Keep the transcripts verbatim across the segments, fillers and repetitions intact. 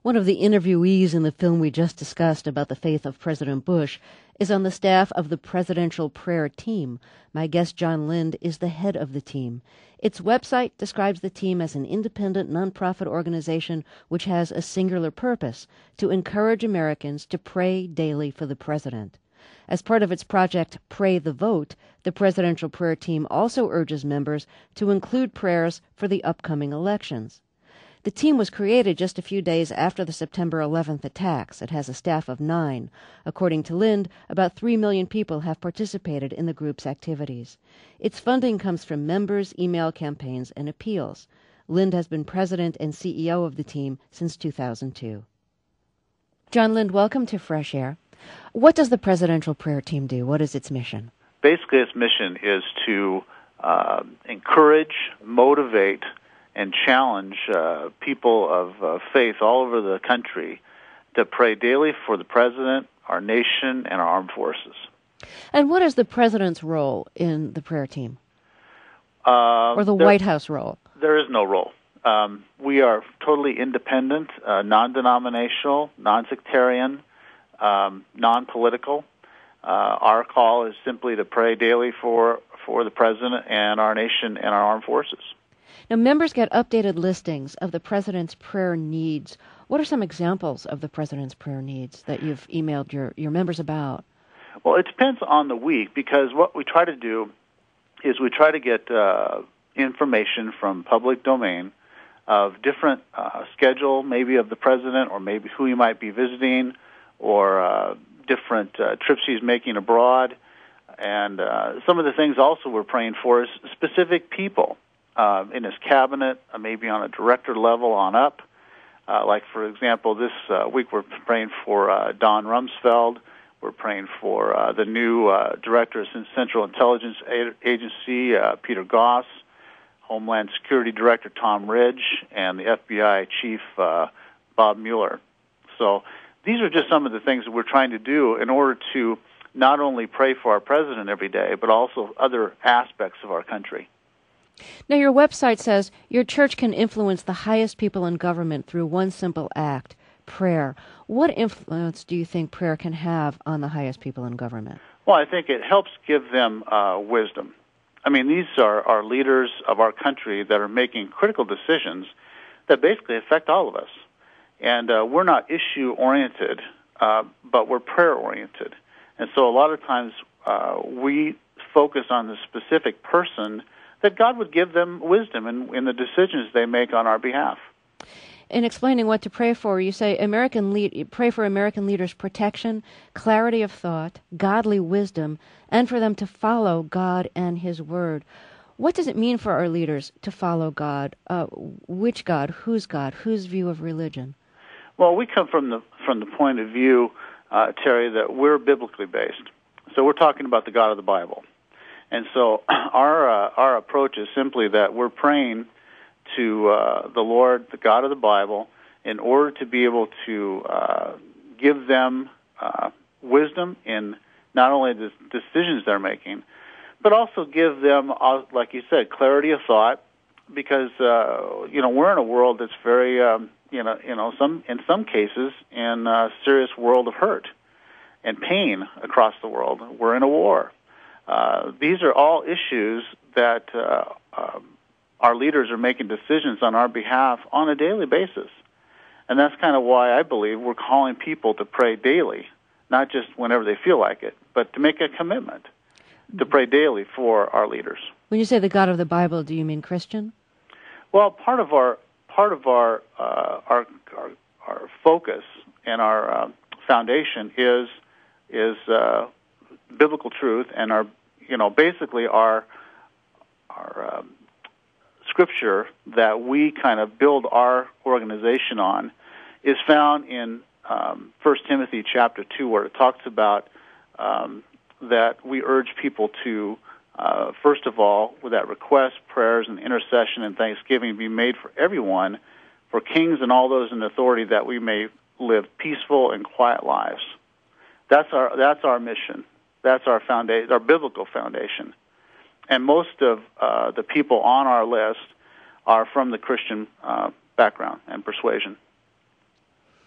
One of the interviewees in the film we just discussed about the faith of President Bush is on the staff of the Presidential Prayer Team. My guest, John Lind, is the head of the team. Its website describes the team as an independent, nonprofit organization which has a singular purpose: to encourage Americans to pray daily for the president. As part of its project, Pray the Vote, the Presidential Prayer Team also urges members to include prayers for the upcoming elections. The team was created just a few days after the September eleventh attacks. It has a staff of nine. According to Lind, about three million people have participated in the group's activities. Its funding comes from members, email campaigns, and appeals. Lind has been president and C E O of the team since two thousand two. John Lind, welcome to Fresh Air. What does the Presidential Prayer Team do? What is its mission? Basically, its mission is to uh, encourage, motivate, and challenge uh, people of uh, faith all over the country to pray daily for the President, our nation, and our armed forces. And what is the President's role in the prayer team? Uh, or the there, White House role? There is no role. Um, we are totally independent, uh, non-denominational, non-sectarian, um, non-political. Uh, our call is simply to pray daily for, for the President and our nation and our armed forces. Now, members get updated listings of the President's prayer needs. What are some examples of the President's prayer needs that you've emailed your, your members about? Well, it depends on the week, because what we try to do is we try to get uh, information from public domain of different uh, schedule, maybe of the President, or maybe who he might be visiting, or uh, different uh, trips he's making abroad. And uh, some of the things also we're praying for is specific people Uh, in his cabinet, uh, maybe on a director level on up. Uh, like, for example, this uh, week we're praying for uh, Don Rumsfeld. We're praying for uh, the new uh, director of Central Intelligence Agency, uh, Peter Goss, Homeland Security Director Tom Ridge, and the F B I Chief uh, Bob Mueller. So these are just some of the things that we're trying to do in order to not only pray for our president every day, but also other aspects of our country. Now, your website says your church can influence the highest people in government through one simple act, prayer. What influence do you think prayer can have on the highest people in government? Well, I think it helps give them uh, wisdom. I mean, these are our leaders of our country that are making critical decisions that basically affect all of us. And uh, we're not issue-oriented, uh, but we're prayer-oriented. And so a lot of times uh, we focus on the specific person that God would give them wisdom in, in the decisions they make on our behalf. In explaining what to pray for, you say American lead, pray for American leaders' protection, clarity of thought, godly wisdom, and for them to follow God and His Word. What does it mean for our leaders to follow God? Uh, which God? Whose God? Whose view of religion? Well, we come from the from the point of view, uh, Terry, that we're biblically based. So we're talking about the God of the Bible. And so our uh, our approach is simply that we're praying to uh, the Lord, the God of the Bible, in order to be able to uh, give them uh, wisdom in not only the decisions they're making, but also give them, uh, like you said, clarity of thought. Because uh, you know we're in a world that's very, um, you know, you know, some in some cases in a serious world of hurt and pain across the world. We're in a war. Uh, these are all issues that uh, uh, our leaders are making decisions on our behalf on a daily basis. And that's kind of why I believe we're calling people to pray daily, not just whenever they feel like it, but to make a commitment to pray daily for our leaders. When you say the God of the Bible, do you mean Christian? Well, part of our part of our uh, our, our our focus and our uh, foundation is is uh, biblical truth, and our, you know, basically our our um, scripture that we kind of build our organization on is found in um, First Timothy chapter two, where it talks about um, that we urge people to, uh, first of all, with that request, prayers, and intercession and thanksgiving be made for everyone, for kings and all those in authority, that we may live peaceful and quiet lives. That's our that's our mission. That's our foundation, our biblical foundation. And most of uh, the people on our list are from the Christian uh, background and persuasion.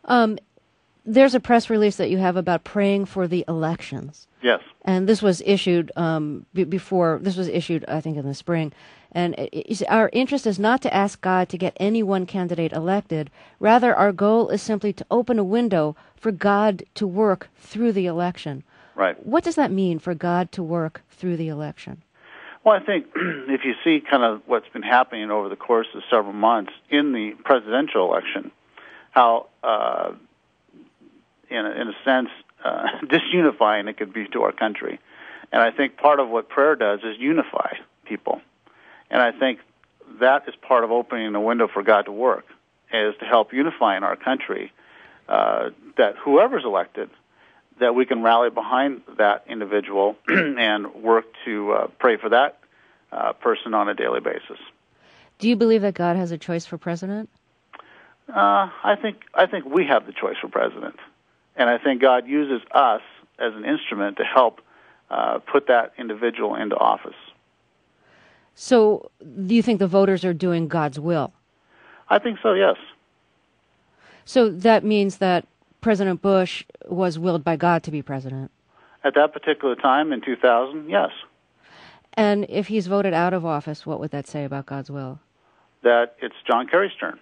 Um, there's a press release that you have about praying for the elections. Yes. And this was issued um, b- before, this was issued, I think, in the spring. And it, it, our interest is not to ask God to get any one candidate elected. Rather, our goal is simply to open a window for God to work through the election. Right. What does that mean, for God to work through the election? Well, I think if you see kind of what's been happening over the course of several months in the presidential election, how, uh, in, a, in a sense, uh, disunifying it could be to our country. And I think part of what prayer does is unify people. And I think that is part of opening a window for God to work, is to help unify in our country, uh, that whoever's elected, that we can rally behind that individual and work to uh, pray for that uh, person on a daily basis. Do you believe that God has a choice for president? Uh, I think I think we have the choice for president, and I think God uses us as an instrument to help uh, put that individual into office. So, do you think the voters are doing God's will? I think so, yes. So that means that President Bush was willed by God to be president? At that particular time in two thousand, yes. And if he's voted out of office, what would that say about God's will? That it's John Kerry's turn.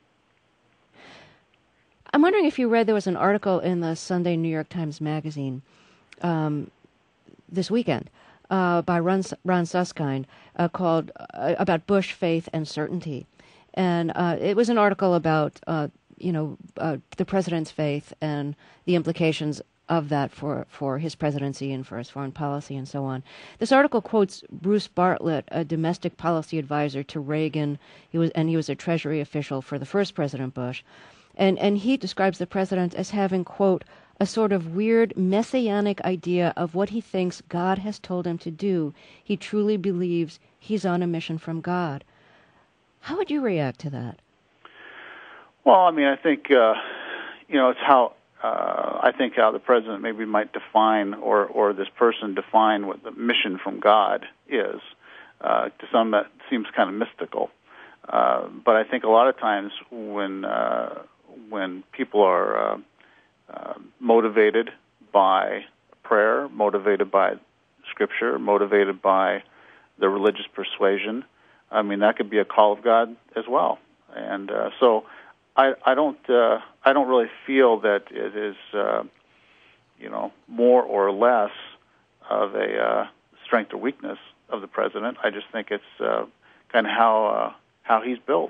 I'm wondering if you read, there was an article in the Sunday New York Times Magazine um, this weekend uh, by Ron, Ron Suskind uh, called uh, about Bush, Faith, and Certainty. And uh, it was an article about uh, you know, uh, the president's faith and the implications of that for, for his presidency and for his foreign policy and so on. This article quotes Bruce Bartlett, a domestic policy advisor to Reagan. He was, and he was a Treasury official for the first President Bush. And, and he describes the president as having, quote, a sort of weird messianic idea of what he thinks God has told him to do. He truly believes he's on a mission from God. How would you react to that? Well, I mean, I think, uh, you know, it's how, uh, I think how the president maybe might define, or, or this person define what the mission from God is. Uh, to some, that seems kind of mystical. Uh, but I think a lot of times when, uh, when people are uh, uh, motivated by prayer, motivated by Scripture, motivated by their religious persuasion, I mean, that could be a call of God as well. And uh, so I, I don't uh, I don't really feel that it is uh, you know more or less of a uh, strength or weakness of the president. I just think it's uh, kind of how uh, how he's built.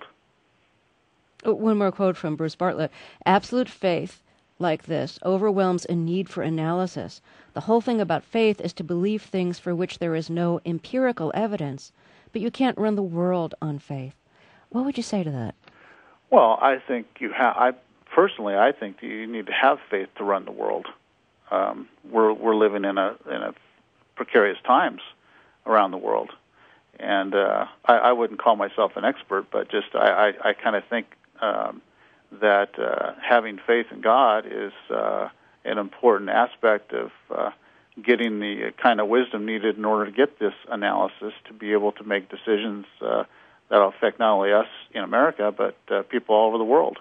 One more quote from Bruce Bartlett. Absolute faith like this overwhelms a need for analysis. The whole thing about faith is to believe things for which there is no empirical evidence, but you can't run the world on faith. What would you say to that? Well, I think you have. I personally, I think that you need to have faith to run the world. Um, we're we're living in a in a precarious times around the world, and uh, I, I wouldn't call myself an expert, but just I I, I kind of think um, that uh, having faith in God is uh, an important aspect of uh, getting the kind of wisdom needed in order to get this analysis to be able to make decisions Uh, that'll affect not only us in America, but uh, people all over the world.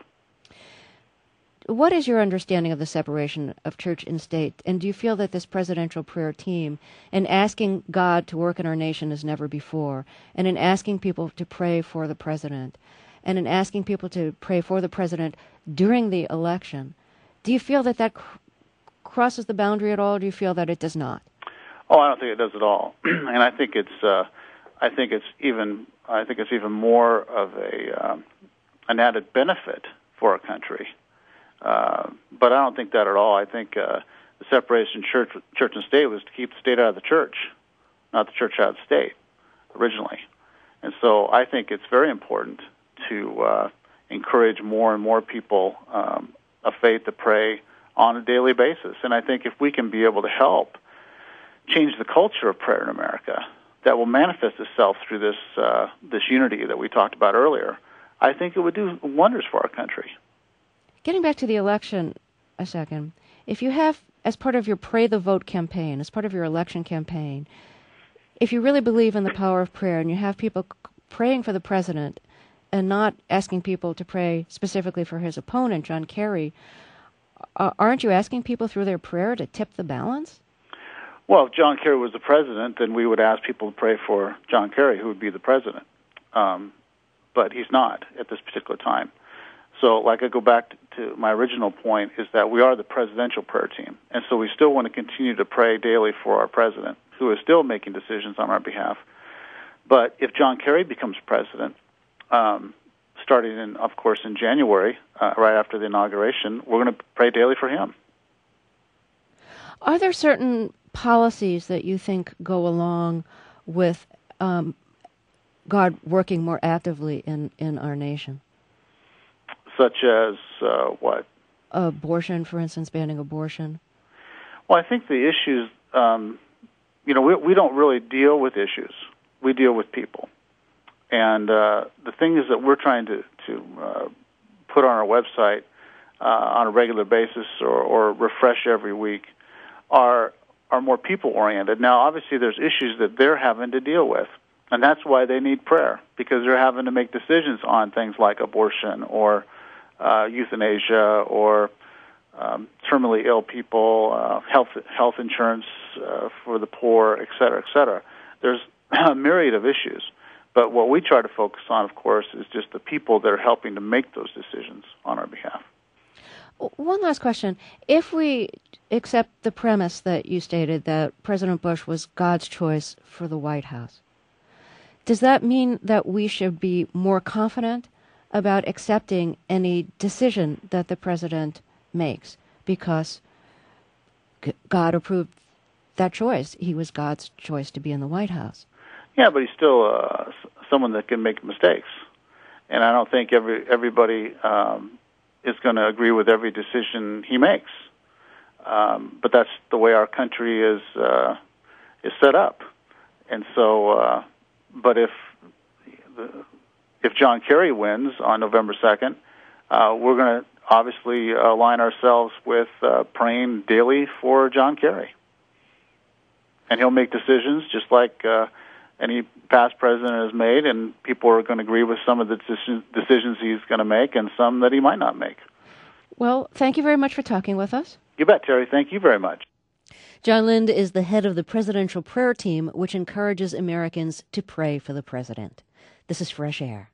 What is your understanding of the separation of church and state? And do you feel that this presidential prayer team, in asking God to work in our nation as never before, and in asking people to pray for the president, and in asking people to pray for the president during the election, do you feel that that cr- crosses the boundary at all, or do you feel that it does not? Oh, I don't think it does at all. And I think it's, uh, I think it's even, I think it's even more of a um, an added benefit for our country. Uh, but I don't think that at all. I think uh, the separation of church, church and state was to keep the state out of the church, not the church out of the state, originally. And so I think it's very important to uh, encourage more and more people um, of faith to pray on a daily basis. And I think if we can be able to help change the culture of prayer in America, that will manifest itself through this uh, this unity that we talked about earlier, I think it would do wonders for our country. Getting back to the election a second, if you have, as part of your Pray the Vote campaign, as part of your election campaign, if you really believe in the power of prayer and you have people praying for the president and not asking people to pray specifically for his opponent, John Kerry, uh, aren't you asking people through their prayer to tip the balance? Well, if John Kerry was the president, then we would ask people to pray for John Kerry, who would be the president. Um, but he's not at this particular time. So, like I go back to my original point, is that we are the presidential prayer team. And so we still want to continue to pray daily for our president, who is still making decisions on our behalf. But if John Kerry becomes president, um, starting, in, of course, in January, uh, right after the inauguration, we're going to pray daily for him. Are there certain policies that you think go along with um, God working more actively in, in our nation? Such as uh, what? Abortion, for instance, banning abortion. Well, I think the issues, um, you know, we, we don't really deal with issues. We deal with people. And uh, the thing is that we're trying to, to uh, put on our website uh, on a regular basis or, or refresh every week are are more people-oriented. Now, obviously, there's issues that they're having to deal with, and that's why they need prayer, because they're having to make decisions on things like abortion or uh, euthanasia or um, terminally ill people, uh, health health insurance uh, for the poor, et cetera, et cetera. There's a myriad of issues, but what we try to focus on, of course, is just the people that are helping to make those decisions on our behalf. One last question. If we accept the premise that you stated that President Bush was God's choice for the White House, does that mean that we should be more confident about accepting any decision that the president makes because God approved that choice? He was God's choice to be in the White House. Yeah, but he's still uh, someone that can make mistakes. And I don't think every everybody um, is going to agree with every decision he makes. Um, but that's the way our country is uh, is set up. And so, uh, but if the, if John Kerry wins on November second, uh, we're going to obviously align ourselves with uh, praying daily for John Kerry. And he'll make decisions just like uh, any past president has made, and people are going to agree with some of the decisions he's going to make and some that he might not make. Well, thank you very much for talking with us. You bet, Terry. Thank you very much. John Lind is the head of the Presidential Prayer Team, which encourages Americans to pray for the president. This is Fresh Air.